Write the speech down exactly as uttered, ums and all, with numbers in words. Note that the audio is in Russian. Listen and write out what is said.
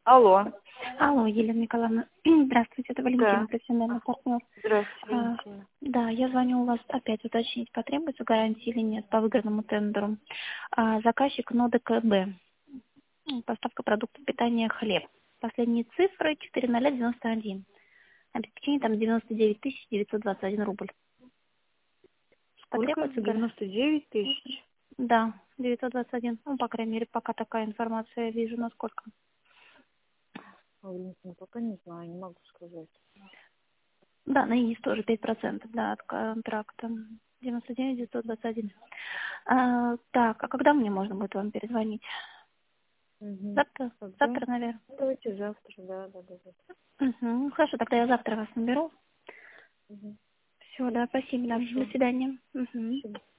Алло. Алло, Елена Николаевна. Здравствуйте, это Валентина, Да. профессиональный партнер. Здравствуйте, А, Валентина. да, я звоню у вас опять уточнить, потребуется гарантии или нет по выигранному тендеру. А, заказчик нода ка бэ. Поставка продуктов питания хлеб. Последние цифры четыре ноль девяносто один. Обеспечение там девяносто девять тысяч девятьсот двадцать один рубль. Сколько? Потребуется гарантия? девяносто девять тысяч? Да, девятьсот двадцать один. Ну, по крайней мере, пока такая информация я вижу, насколько. Валентина, пока не знаю, не могу сказать. Да, на ИИС тоже пять процентов, да, от контракта. девяносто девять девятьсот двадцать один. А, так, а когда мне можно будет вам перезвонить? Угу. Завтра? Когда? Завтра, наверное. Давайте завтра, да, да, да. да. Угу. Хорошо, тогда я завтра вас наберу. Угу. Все, да, спасибо, да. До Хорошо. свидания. Угу. Спасибо.